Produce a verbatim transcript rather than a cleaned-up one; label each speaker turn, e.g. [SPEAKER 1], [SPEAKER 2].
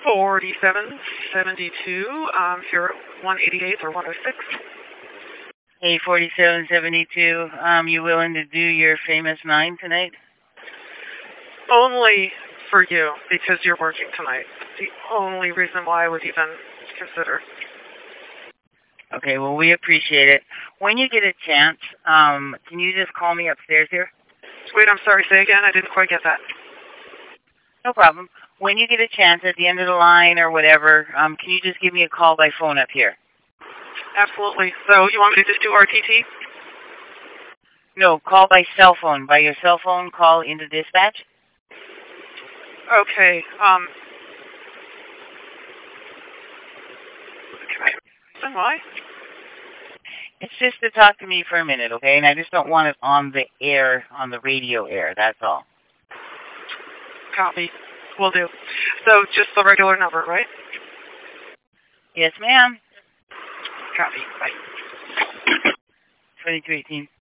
[SPEAKER 1] forty-seven seventy-two, um, if you're at one eighty-eight or one oh six.
[SPEAKER 2] Hey, forty-seven seventy-two, um, you willing to do your famous nine tonight?
[SPEAKER 1] Only for you, because you're working tonight. The only reason why I would even consider.
[SPEAKER 2] Okay, well, we appreciate it. When you get a chance, um, can you just call me upstairs here?
[SPEAKER 1] Wait, I'm sorry, say again? I didn't quite get that.
[SPEAKER 2] No problem. When you get a chance at the end of the line or whatever, um, can you just give me a call by phone up here?
[SPEAKER 1] Absolutely. So you want me to just do R T T?
[SPEAKER 2] No, call by cell phone. By your cell phone, call into dispatch.
[SPEAKER 1] Okay. Um. Then why?
[SPEAKER 2] It's just to talk to me for a minute, okay? And I just don't want it on the air, on the radio air. That's all.
[SPEAKER 1] Copy. Will do. So just the regular number, right?
[SPEAKER 2] Yes, ma'am.
[SPEAKER 1] Copy. Bye.
[SPEAKER 2] twenty-two eighteen.